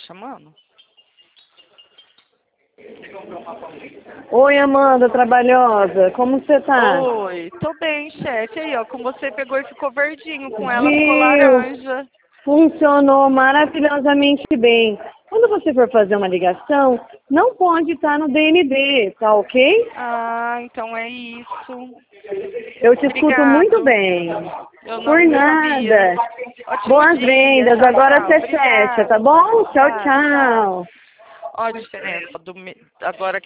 chamando? Oi, Amanda, trabalhosa. Como você tá? Oi, tô bem, chefe. Aí, ó, com você pegou e ficou verdinho, com ela ficou Viu? laranja. Funcionou maravilhosamente bem. Quando você for fazer uma ligação, não pode estar no DND, tá ok? Ah, então é isso. Eu te escuto muito Obrigado. bem. Eu Por não sabia. nada. Ótimo Boas dia. vendas. Tchau, Agora tchau. você fecha, tá Obrigado. bom? Tchau, Tá, tchau. tchau. Ó a diferença agora